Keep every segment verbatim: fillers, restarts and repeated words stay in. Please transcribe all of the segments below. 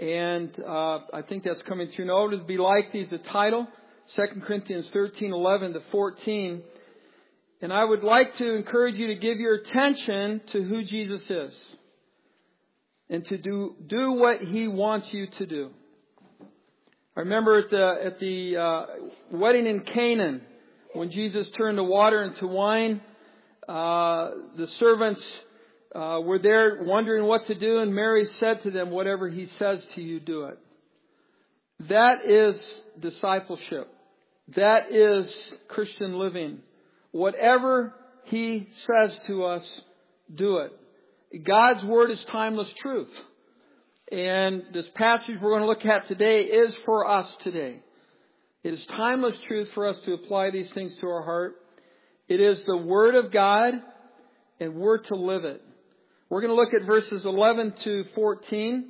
And uh, I think that's coming through. In order to be like these, the title, Second Corinthians thirteen, eleven to fourteen. And I would like to encourage you to give your attention to who Jesus is. And to do, do what He wants you to do. I remember at the, at the uh, wedding in Canaan, when Jesus turned the water into wine, uh, the servants uh, were there wondering what to do, and Mary said to them, whatever He says to you, do it. That is discipleship. That is Christian living. Whatever He says to us, do it. God's Word is timeless truth. And this passage we're going to look at today is for us today. It is timeless truth for us to apply these things to our heart. It is the Word of God, and we're to live it. We're going to look at verses eleven to fourteen.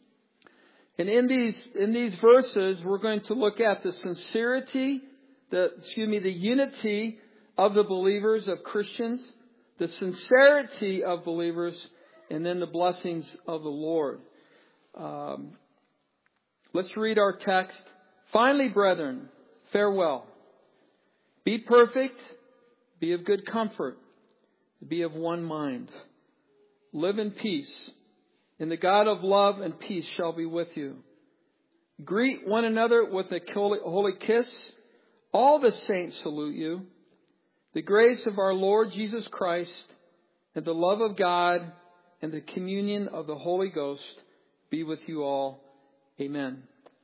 And in these, in these verses, we're going to look at the sincerity, the, excuse me, the unity of the believers, of Christians, the sincerity of believers, and then the blessings of the Lord. Um, let's read our text. Finally, brethren, farewell. Be perfect. Be of good comfort. Be of one mind. Live in peace. And the God of love and peace shall be with you. Greet one another with a holy kiss. All the saints salute you. The grace of our Lord Jesus Christ and the love of God and the communion of the Holy Ghost be with you all. Amen.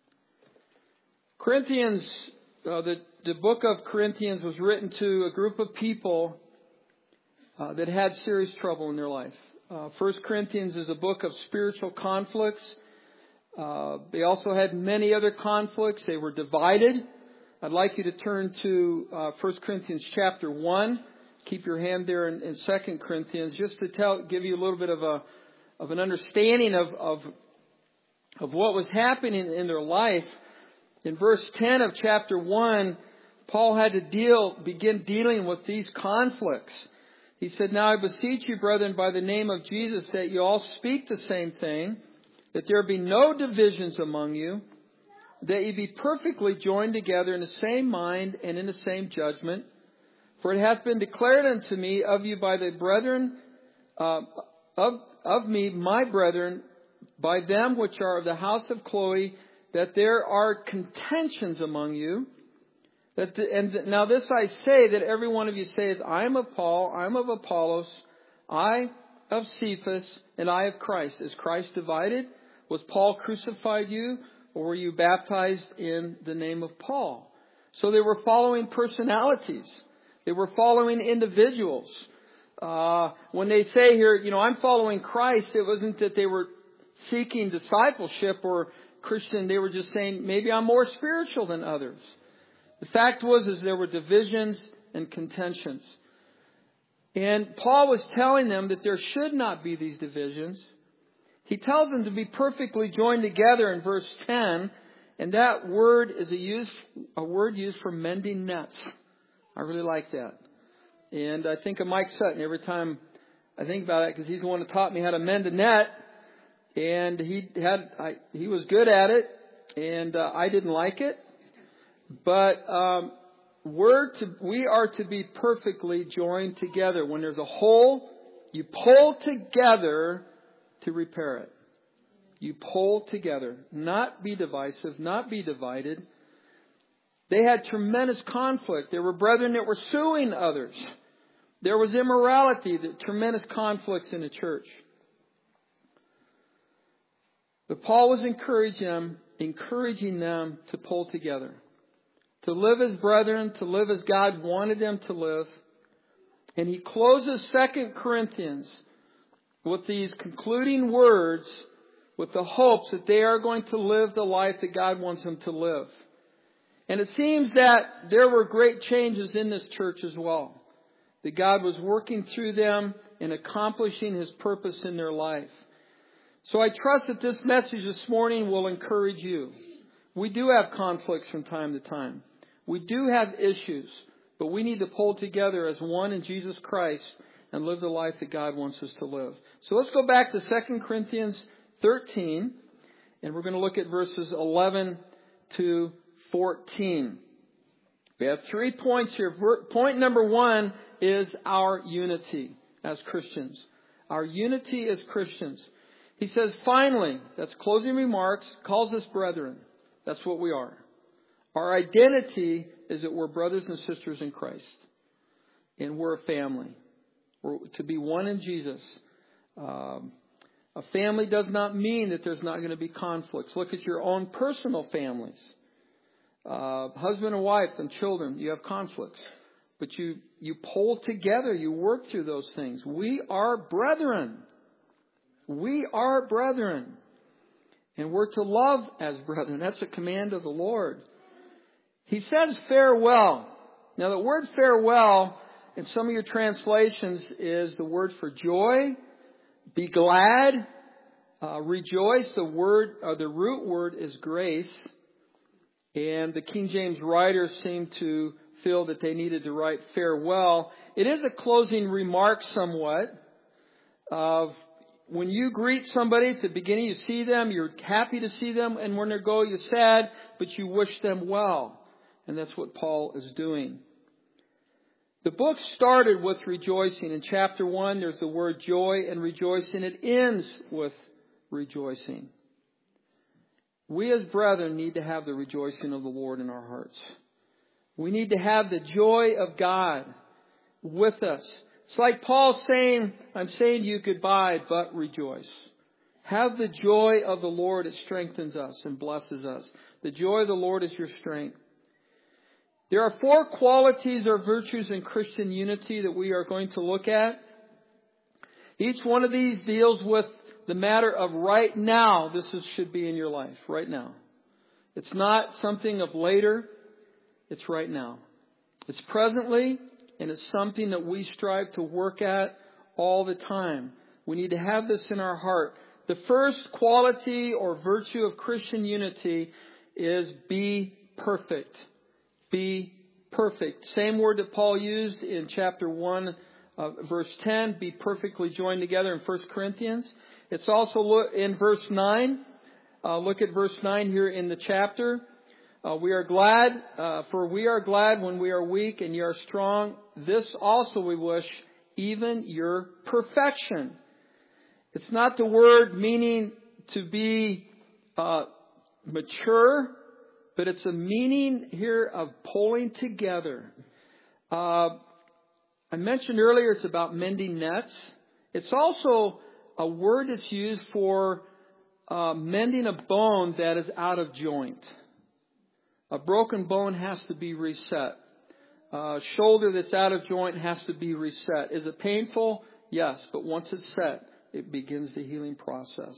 Corinthians, uh, the, the book of Corinthians was written to a group of people uh, that had serious trouble in their life. Uh, First Corinthians is a book of spiritual conflicts. Uh, they also had many other conflicts. They were divided. I'd like you to turn to uh, First Corinthians chapter one. Keep your hand there in, in Second Corinthians, just to tell, give you a little bit of a of an understanding of of, of what was happening in their life. In verse ten of chapter one, Paul had to deal begin dealing with these conflicts. He said, "Now I beseech you, brethren, by the name of Jesus, that you all speak the same thing, that there be no divisions among you, that ye be perfectly joined together in the same mind and in the same judgment. For it hath been declared unto me of you by the brethren, uh, of, of me, my brethren, by them which are of the house of Chloe, that there are contentions among you. That the, and now this I say, that every one of you saith, I am of Paul, I am of Apollos, I of Cephas, and I of Christ. Is Christ divided? Was Paul crucified you? Or were you baptized in the name of Paul?" So they were following personalities. They were following individuals. Uh, when they say here, you know, I'm following Christ, it wasn't that they were seeking discipleship or Christian. They were just saying, maybe I'm more spiritual than others. The fact was, is there were divisions and contentions. And Paul was telling them that there should not be these divisions. He tells them to be perfectly joined together in verse ten. And that word is a, use, a word used for mending nets. I really like that. And I think of Mike Sutton every time I think about it, because he's the one that taught me how to mend a net. And he had I, he was good at it, and uh, I didn't like it. But um, we're to, we are to be perfectly joined together. When there's a hole, you pull together to repair it. You pull together, not be divisive, not be divided. They had tremendous conflict. There were brethren that were suing others. There was immorality, the tremendous conflicts in the church. But Paul was encouraging them, encouraging them to pull together, to live as brethren, to live as God wanted them to live. And he closes Second Corinthians with these concluding words, with the hopes that they are going to live the life that God wants them to live. And it seems that there were great changes in this church as well. That God was working through them and accomplishing His purpose in their life. So I trust that this message this morning will encourage you. We do have conflicts from time to time. We do have issues, but we need to pull together as one in Jesus Christ and live the life that God wants us to live. So let's go back to Second Corinthians thirteen. And we're going to look at verses eleven to fourteen. We have three points here. Point number one is our unity as Christians. Our unity as Christians. He says, finally, that's closing remarks, calls us brethren. That's what we are. Our identity is that we're brothers and sisters in Christ. And we're a family. We're to be one in Jesus. Um, a family does not mean that there's not going to be conflicts. Look at your own personal families. Uh, husband and wife and children, you have conflicts. But you, you pull together, you work through those things. We are brethren. We are brethren. And we're to love as brethren. That's a command of the Lord. He says farewell. Now the word farewell in some of your translations is the word for joy. Be glad. Uh, rejoice. The word, or the root word is grace. And the King James writers seem to feel that they needed to write farewell. It is a closing remark somewhat of when you greet somebody at the beginning, you see them, you're happy to see them, and when they go, you're sad, but you wish them well. And that's what Paul is doing. The book started with rejoicing. In chapter one, there's the word joy and rejoicing. It ends with rejoicing. We as brethren need to have the rejoicing of the Lord in our hearts. We need to have the joy of God with us. It's like Paul saying, I'm saying to you goodbye, but rejoice. Have the joy of the Lord. It strengthens us and blesses us. The joy of the Lord is your strength. There are four qualities or virtues in Christian unity that we are going to look at. Each one of these deals with the matter of right now. This is, should be in your life, right now. It's not something of later. It's right now. It's presently, and it's something that we strive to work at all the time. We need to have this in our heart. The first quality or virtue of Christian unity is be perfect. Be perfect. Same word that Paul used in chapter one, uh, verse ten. Be perfectly joined together in First Corinthians. It's also in verse nine. Uh, look at verse nine here in the chapter. Uh, we are glad, uh, for we are glad when we are weak and you are strong. This also we wish, even your perfection. It's not the word meaning to be uh, mature, but it's a meaning here of pulling together. Uh, I mentioned earlier it's about mending nets. It's also a word that's used for uh, mending a bone that is out of joint. A broken bone has to be reset. A shoulder that's out of joint has to be reset. Is it painful? Yes, but once it's set, it begins the healing process.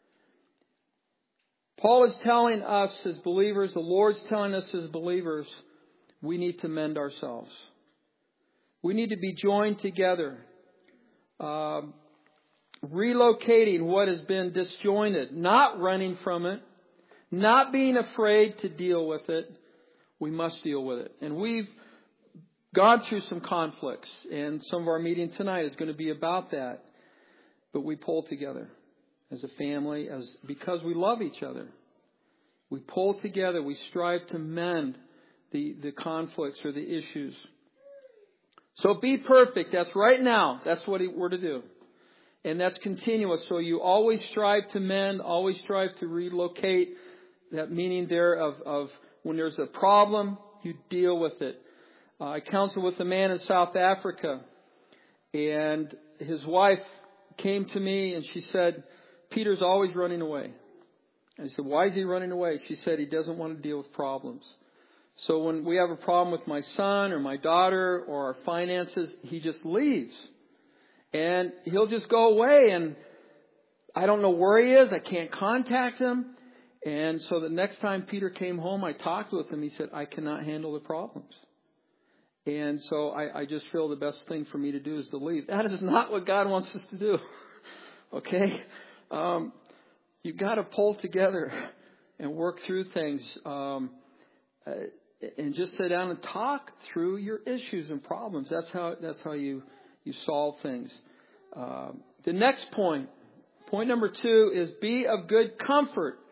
Paul is telling us as believers, the Lord's telling us as believers, we need to mend ourselves. We need to be joined together. Uh, relocating what has been disjointed, not running from it, not being afraid to deal with it. We must deal with it. And we've gone through some conflicts, and some of our meeting tonight is going to be about that. But we pull together as a family, as because we love each other. We pull together. We strive to mend the, the conflicts or the issues. So be perfect. That's right now. That's what we're to do. And that's continuous. So you always strive to mend, always strive to relocate. That meaning there of, of when there's a problem, you deal with it. Uh, I counseled with a man in South Africa, and his wife came to me and she said, Peter's always running away. I said, why is he running away? She said, he doesn't want to deal with problems. So when we have a problem with my son or my daughter or our finances, he just leaves. And he'll just go away, and I don't know where he is. I can't contact him. And so the next time Peter came home, I talked with him. He said, I cannot handle the problems. And so I, I just feel the best thing for me to do is to leave. That is not what God wants us to do. Okay? Um, you've got to pull together and work through things. Um, uh, and just sit down and talk through your issues and problems. That's how, that's how you, you solve things. Um, the next point, point number two, is be of good comfort.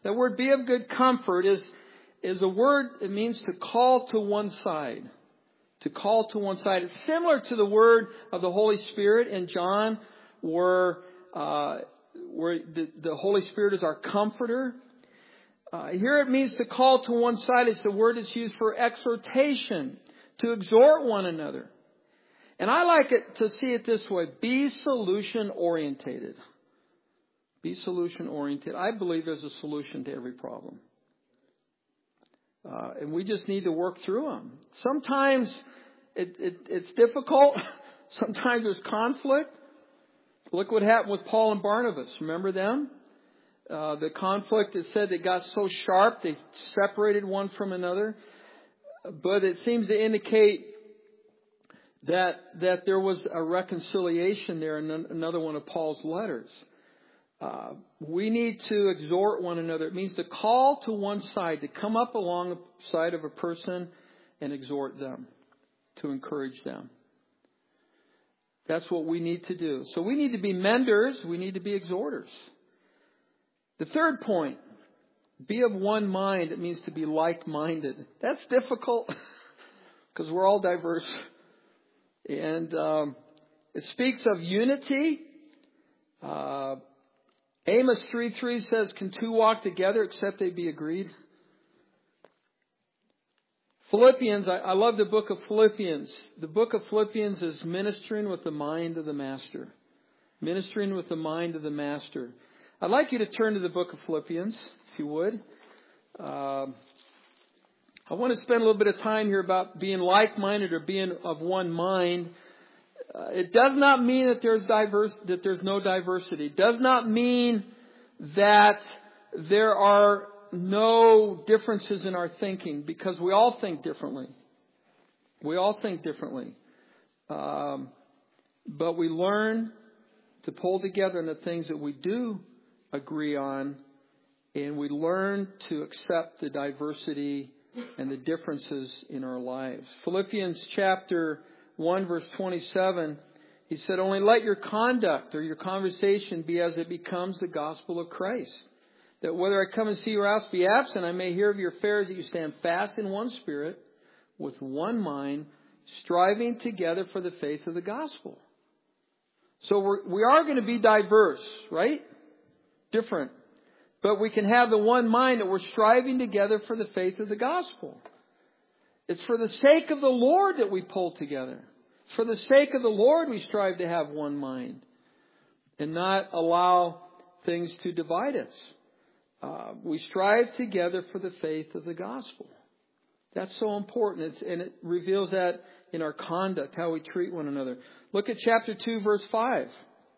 That word be of good comfort is, is a word, it means to call to one side. To call to one side. It's similar to the word of the Holy Spirit in John, where, uh, where the, the Holy Spirit is our comforter. Uh, here it means to call to one side. It's the word that's used for exhortation, to exhort one another. And I like it to see it this way. Be solution orientated. Be solution oriented. I believe there's a solution to every problem. Uh, and we just need to work through them. Sometimes it, it, it's difficult. Sometimes there's conflict. Look what happened with Paul and Barnabas. Remember them? Uh, the conflict, it said, it got so sharp they separated one from another. But it seems to indicate that that there was a reconciliation there in another one of Paul's letters. Uh, we need to exhort one another. It means to call to one side, to come up alongside of a person and exhort them, to encourage them. That's what we need to do. So we need to be menders. We need to be exhorters. The third point, be of one mind. It means to be like-minded. That's difficult because we're all diverse. And um, it speaks of unity. Uh, Amos three three says, can two walk together except they be agreed? Philippians, I, I love the book of Philippians. The book of Philippians is ministering with the mind of the Master. Ministering with the mind of the Master. I'd like you to turn to the book of Philippians, if you would. Uh, I want to spend a little bit of time here about being like-minded or being of one mind. Uh, it does not mean that there's diverse, that there's no diversity. It does not mean that there are no differences in our thinking, because we all think differently. We all think differently. Um, but we learn to pull together in the things that we do agree on, and we learn to accept the diversity and the differences in our lives. Philippians chapter one verse twenty-seven, he said, only let your conduct or your conversation be as it becomes the gospel of Christ. That whether I come and see you or else be absent, I may hear of your affairs, that you stand fast in one spirit, with one mind, striving together for the faith of the gospel. So we're, we are going to be diverse, right? Different. But we can have the one mind that we're striving together for the faith of the gospel. It's for the sake of the Lord that we pull together. It's for the sake of the Lord we strive to have one mind and not allow things to divide us. Uh, we strive together for the faith of the gospel. That's so important. It's, and it reveals that in our conduct, how we treat one another. Look at chapter two, verse five.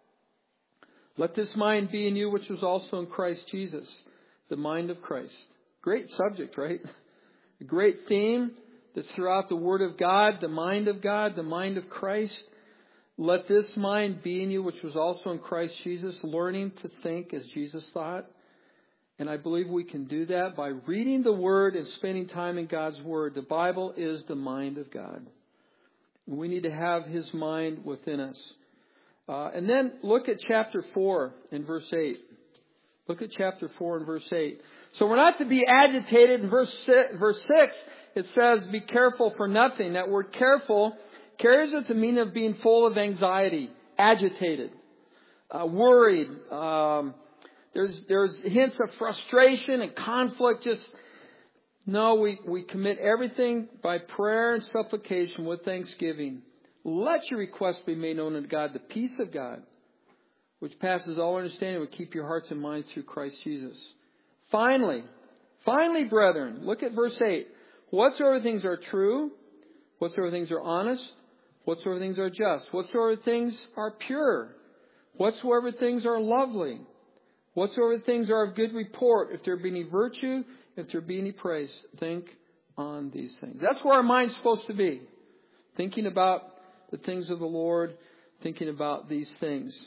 Let this mind be in you, which was also in Christ Jesus. The mind of Christ. Great subject, right? A great theme that's throughout the Word of God. The mind of God, the mind of Christ. Let this mind be in you, which was also in Christ Jesus. Learning to think as Jesus thought. And I believe we can do that by reading the Word and spending time in God's Word. The Bible is the mind of God. We need to have His mind within us. Uh, and then look at chapter four and verse eight. Look at chapter four and verse eight. So we're not to be agitated. In verse six, verse six, it says, be careful for nothing. That word careful carries with the meaning of being full of anxiety, agitated, uh, worried. Um, there's, there's hints of frustration and conflict. Just, no, we, we commit everything by prayer and supplication with thanksgiving. Let your requests be made known unto God. The peace of God, which passes all understanding, will keep your hearts and minds through Christ Jesus. Finally, finally, brethren, look at verse eight. Whatsoever things are true, whatsoever things are honest, whatsoever things are just, whatsoever things are pure, whatsoever things are lovely, whatsoever things are of good report, if there be any virtue, if there be any praise, think on these things. That's where our mind's supposed to be. Thinking about the things of the Lord, thinking about these things.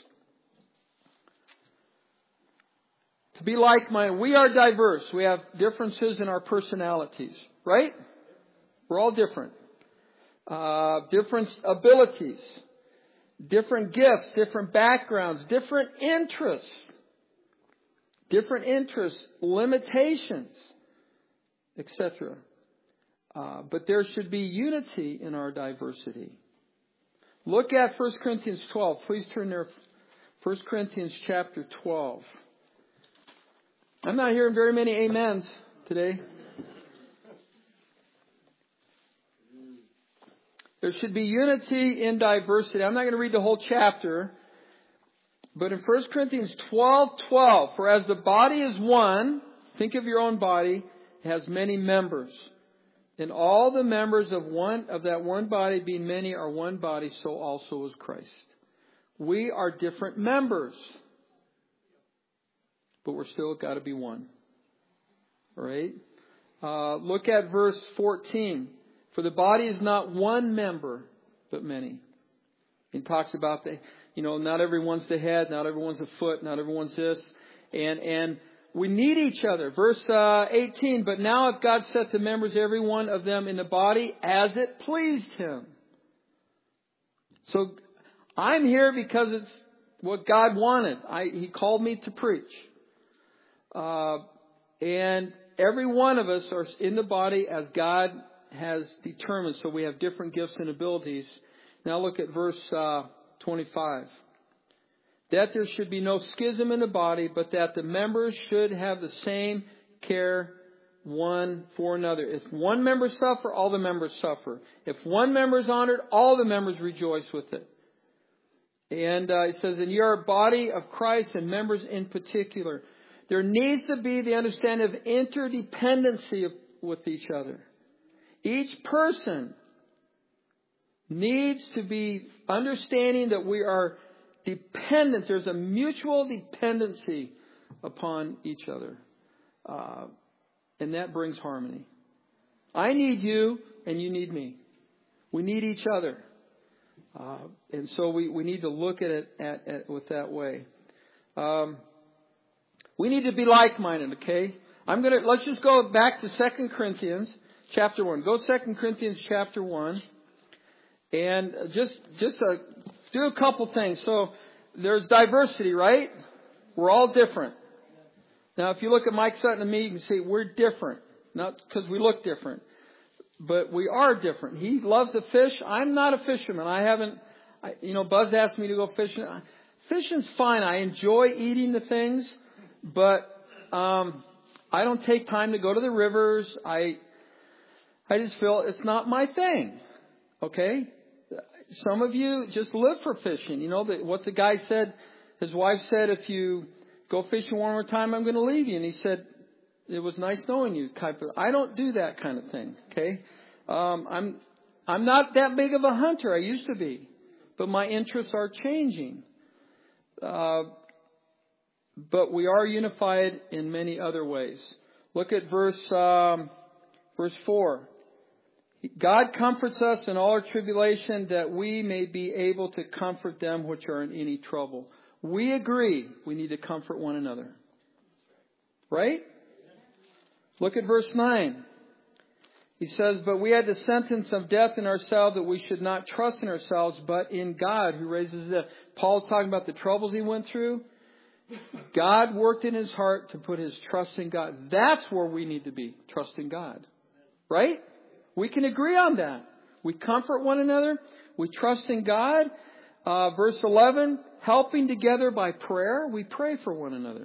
To be like-minded. We are diverse. We have differences in our personalities, right? We're all different. Uh, different abilities, different gifts, different backgrounds, different interests. different interests, limitations, et cetera. Uh, but there should be unity in our diversity. Look at First Corinthians twelve. Please turn there. First Corinthians chapter twelve. I'm not hearing very many amens today. There should be unity in diversity. I'm not going to read the whole chapter. But in First Corinthians twelve twelve, for as the body is one, think of your own body, it has many members. And all the members of one of that one body, being many, are one body, so also is Christ. We are different members, but we're still got to be one. All right? Uh, look at verse fourteen. For the body is not one member, but many. He talks about the, you know, not everyone's the head, not everyone's a foot, not everyone's this, and and. We need each other. Verse uh, eighteen, but now if God set the members, every one of them in the body, as it pleased Him. So I'm here because it's what God wanted. I, he called me to preach. Uh, and every one of us are in the body as God has determined. So we have different gifts and abilities. Now look at verse uh, twenty-five. That there should be no schism in the body, but that the members should have the same care one for another. If one member suffer, all the members suffer. If one member is honored, all the members rejoice with it. And uh, it says, and you are a body of Christ and members in particular. There needs to be the understanding of interdependency of, with each other. Each person needs to be understanding that we are dependent. There's a mutual dependency upon each other. Uh, and that brings harmony. I need you and you need me. We need each other. Uh, and so we, we need to look at it at, at, with that way. Um, we need to be like-minded, okay? I'm gonna, let's just go back to Second Corinthians chapter one. Go Second Corinthians chapter one. And just, just a, do a couple things. So there's diversity, right? We're all different. Now, if you look at Mike Sutton and me, you can see we're different. Not because we look different, but we are different. He loves to fish. I'm not a fisherman. I haven't, I, you know, Buzz asked me to go fishing. Fishing's fine. I enjoy eating the things, but um, I don't take time to go to the rivers. I, I just feel it's not my thing. Okay? Some of you just live for fishing. You know, the, what the guy said, his wife said, if you go fishing one more time, I'm going to leave you. And he said, it was nice knowing you. I don't do that kind of thing. Okay. Um, I'm, I'm not that big of a hunter. I used to be, but my interests are changing. Uh, but we are unified in many other ways. Look at verse, um, verse four. God comforts us in all our tribulation that we may be able to comfort them which are in any trouble. We agree we need to comfort one another. Right? Look at verse nine. He says, but we had the sentence of death in ourselves that we should not trust in ourselves, but in God who raises the dead. Paul's talking about the troubles he went through. God worked in his heart to put his trust in God. That's where we need to be, trusting God. Right? We can agree on that. We comfort one another. We trust in God. Uh, verse eleven, helping together by prayer. We pray for one another.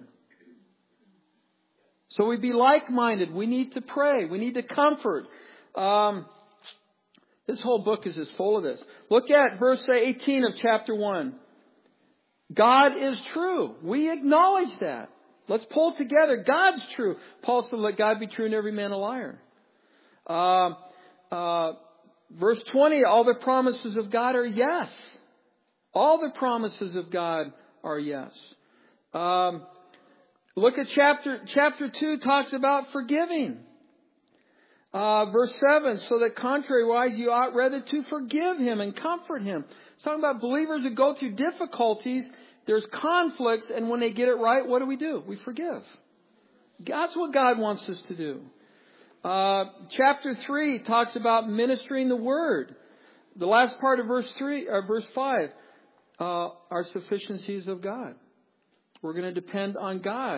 So we be like-minded. We need to pray. We need to comfort. Um, this whole book is just full of this. Look at verse eighteen of chapter one. God is true. We acknowledge that. Let's pull together. God's true. Paul said, let God be true and every man a liar. Um, Uh, verse twenty, all the promises of God are yes. All the promises of God are yes. Um, look at chapter, chapter two talks about forgiving. Uh, verse seven, so that contrariwise you ought rather to forgive him and comfort him. It's talking about believers who go through difficulties. There's conflicts, and when they get it right, what do we do? We forgive. That's what God wants us to do. Uh, chapter three talks about ministering the word. The last part of verse three, or verse five, uh, are sufficiencies of God. We're going to depend on God.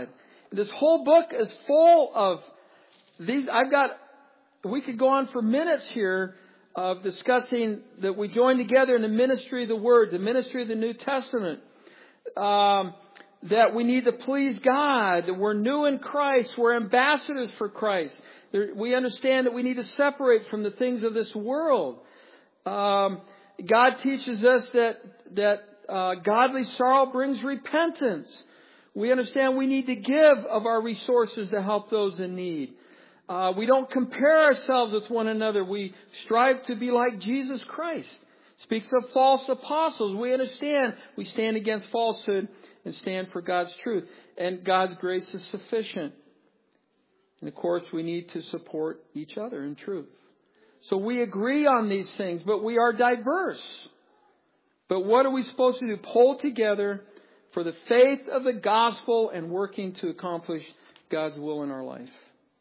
this whole book is full of these. I've got, we could go on for minutes here of discussing that we join together in the ministry of the Word, the ministry of the New Testament. Um, that we need to please God, that we're new in Christ, we're ambassadors for Christ. There, we understand that we need to separate from the things of this world. Um, God teaches us that that uh, godly sorrow brings repentance. We understand we need to give of our resources to help those in need. Uh, we don't compare ourselves with one another. We strive to be like Jesus Christ. Speaks of false apostles. We understand we stand against falsehood and stand for God's truth. And God's grace is sufficient. And of course, we need to support each other in truth. So we agree on these things, but we are diverse. But what are we supposed to do? Pull together for the faith of the gospel and working to accomplish God's will in our life.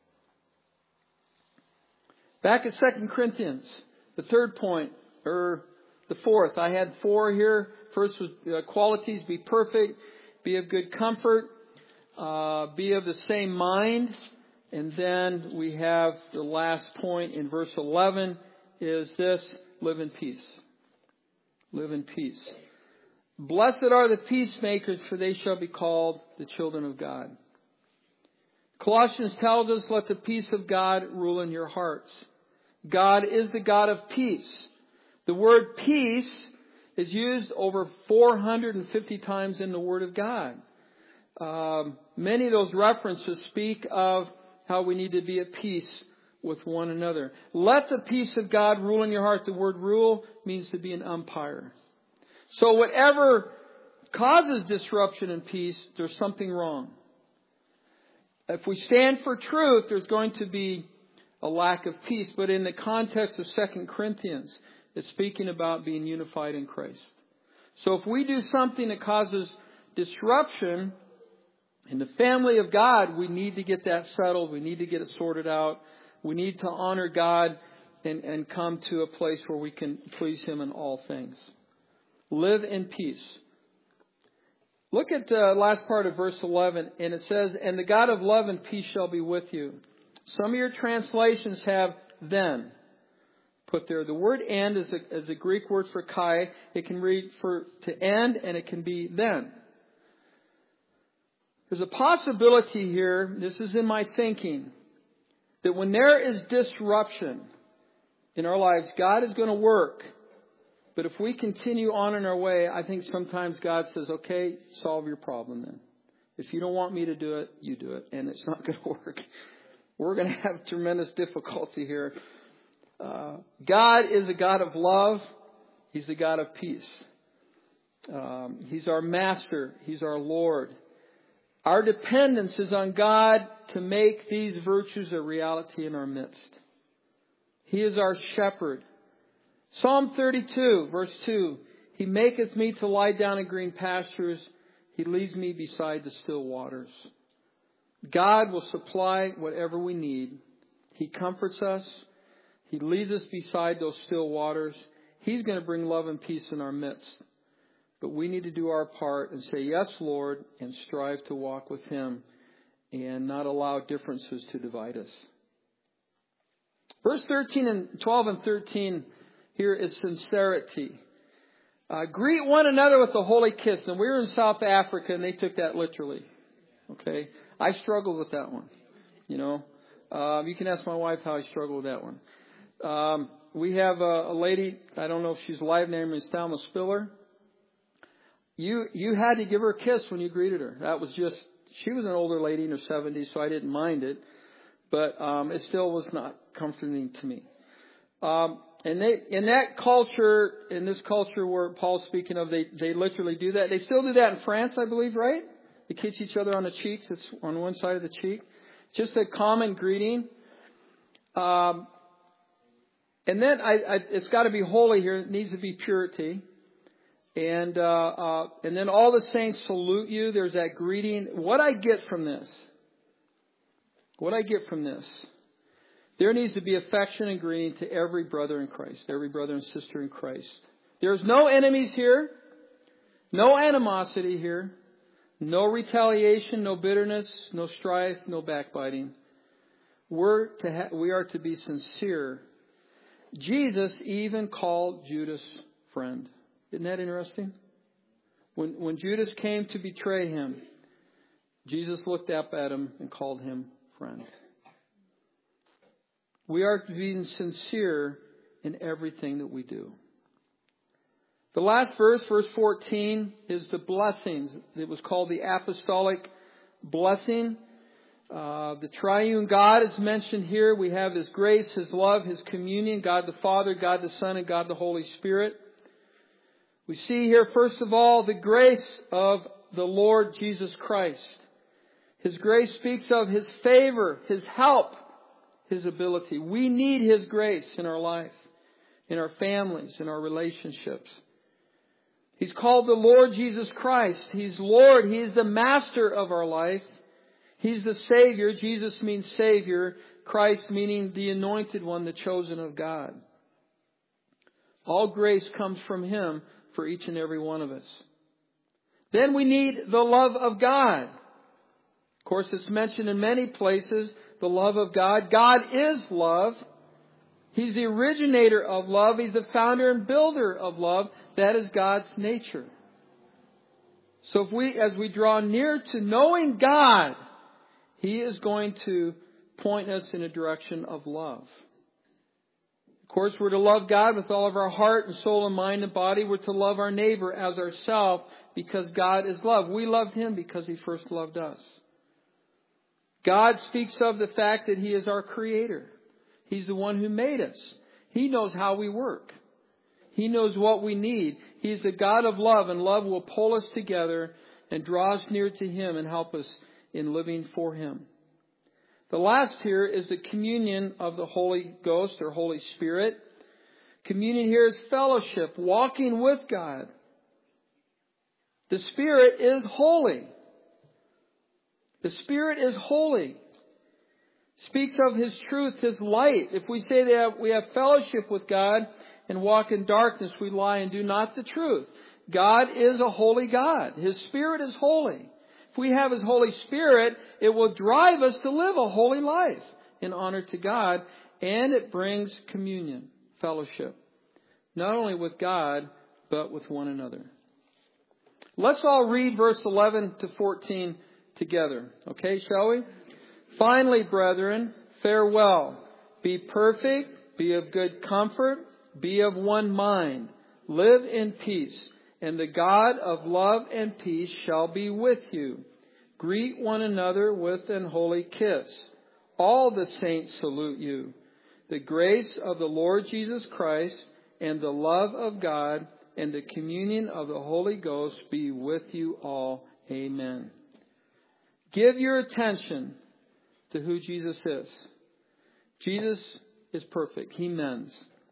Back at Second Corinthians, the third point, or the fourth. I had four here. First was uh, qualities: be perfect, be of good comfort, uh, be of the same mind. And then we have the last point in verse eleven is this: live in peace. Live in peace. Blessed are the peacemakers, for they shall be called the children of God. Colossians tells us, let the peace of God rule in your hearts. God is the God of peace. The word peace is used over four hundred fifty times in the Word of God. Um, many of those references speak of how we need to be at peace with one another. Let the peace of God rule in your heart. The word rule means to be an umpire. So whatever causes disruption in peace, there's something wrong. If we stand for truth, there's going to be a lack of peace. But in the context of Second Corinthians, it's speaking about being unified in Christ. So if we do something that causes disruption in the family of God, we need to get that settled. We need to get it sorted out. We need to honor God and, and come to a place where we can please Him in all things. Live in peace. Look at the last part of verse eleven, and it says, and the God of love and peace shall be with you. Some of your translations have then put there. The word and is a, is a Greek word for kai. It can read for to end, and it can be then. There's a possibility here, this is in my thinking, that when there is disruption in our lives, God is going to work. But if we continue on in our way, I think sometimes God says, okay, solve your problem then. If you don't want me to do it, you do it. And it's not going to work. We're going to have tremendous difficulty here. Uh, God is a God of love. He's a God of peace. Um, he's our master. He's our Lord. Our dependence is on God to make these virtues a reality in our midst. He is our shepherd. Psalm thirty-two, verse two. He maketh me to lie down in green pastures. He leads me beside the still waters. God will supply whatever we need. He comforts us. He leads us beside those still waters. He's going to bring love and peace in our midst. But we need to do our part and say, yes, Lord, and strive to walk with Him and not allow differences to divide us. Verse thirteen and twelve and thirteen here is sincerity. Uh, greet one another with a holy kiss. And we were in South Africa and they took that literally. Okay. I struggled with that one. You know, um, you can ask my wife how I struggled with that one. Um, we have a, a lady, I don't know if she's alive, named is Thelma Spiller. You, you had to give her a kiss when you greeted her. That was just, she was an older lady in her seventies, so I didn't mind it. But, um, it still was not comforting to me. Um, and they, in that culture, in this culture where Paul's speaking of, they, they literally do that. They still do that in France, I believe, right? They kiss each other on the cheeks. It's on one side of the cheek. Just a common greeting. Um, and then I, I, it's got to be holy here. It needs to be purity. And, uh, uh, and then all the saints salute you. There's that greeting. What I get from this, what I get from this, there needs to be affection and greeting to every brother in Christ, every brother and sister in Christ. There's no enemies here, no animosity here. No retaliation, no bitterness, no strife, no backbiting. We're to ha- we are to be sincere. Jesus even called Judas friend. Isn't that interesting? When, when Judas came to betray him, Jesus looked up at him and called him friend. We are to be sincere in everything that we do. The last verse, verse fourteen, is the blessings. It was called the apostolic blessing. Uh, the triune God is mentioned here. We have His grace, His love, His communion, God the Father, God the Son, and God the Holy Spirit. We see here, first of all, the grace of the Lord Jesus Christ. His grace speaks of His favor, His help, His ability. We need His grace in our life, in our families, in our relationships. He's called the Lord Jesus Christ. He's Lord. He is the master of our life. He's the Savior. Jesus means Savior. Christ meaning the anointed one, the chosen of God. All grace comes from Him for each and every one of us. Then we need the love of God. Of course, it's mentioned in many places, the love of God. God is love. He's the originator of love. He's the founder and builder of love. That is God's nature. So if we, as we draw near to knowing God, He is going to point us in a direction of love. Of course, we're to love God with all of our heart and soul and mind and body. We're to love our neighbor as ourselves because God is love. We loved Him because He first loved us. God speaks of the fact that He is our Creator. He's the one who made us. He knows how we work. He knows what we need. He's the God of love, and love will pull us together and draw us near to Him and help us in living for Him. The last here is the communion of the Holy Ghost or Holy Spirit. Communion here is fellowship, walking with God. The Spirit is holy. The Spirit is holy. Speaks of His truth, His light. If we say that we have fellowship with God and walk in darkness, we lie and do not the truth. God is a holy God. His Spirit is holy. If we have His Holy Spirit, it will drive us to live a holy life in honor to God, and it brings communion, fellowship, not only with God, but with one another. Let's all read verse eleven to fourteen together. Okay, shall we? Finally, brethren, farewell. Be perfect, be of good comfort, be of one mind, live in peace, and the God of love and peace shall be with you. Greet one another with an holy kiss. All the saints salute you. The grace of the Lord Jesus Christ and the love of God and the communion of the Holy Ghost be with you all. Amen. Give your attention to who Jesus is. Jesus is perfect. He mends.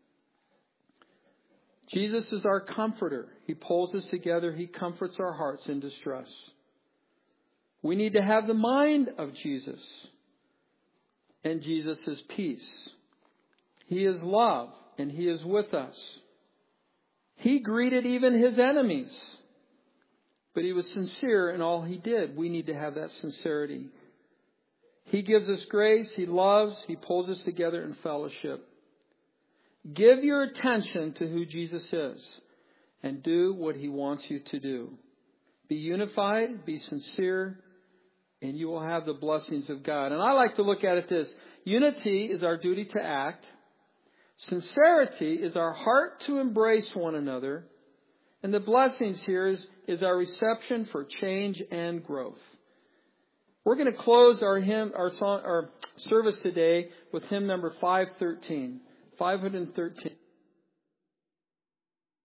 Jesus is our comforter. He pulls us together. He comforts our hearts in distress. We need to have the mind of Jesus. And Jesus is peace. He is love, and He is with us. He greeted even His enemies. But He was sincere in all He did. We need to have that sincerity. He gives us grace. He loves. He pulls us together in fellowship. Give your attention to who Jesus is and do what He wants you to do. Be unified, be sincere, and you will have the blessings of God. And I like to look at it this. Unity is our duty to act. Sincerity is our heart to embrace one another. And the blessings here is, is our reception for change and growth. We're going to close our hymn, our song, our service today with hymn number five thirteen. five thirteen.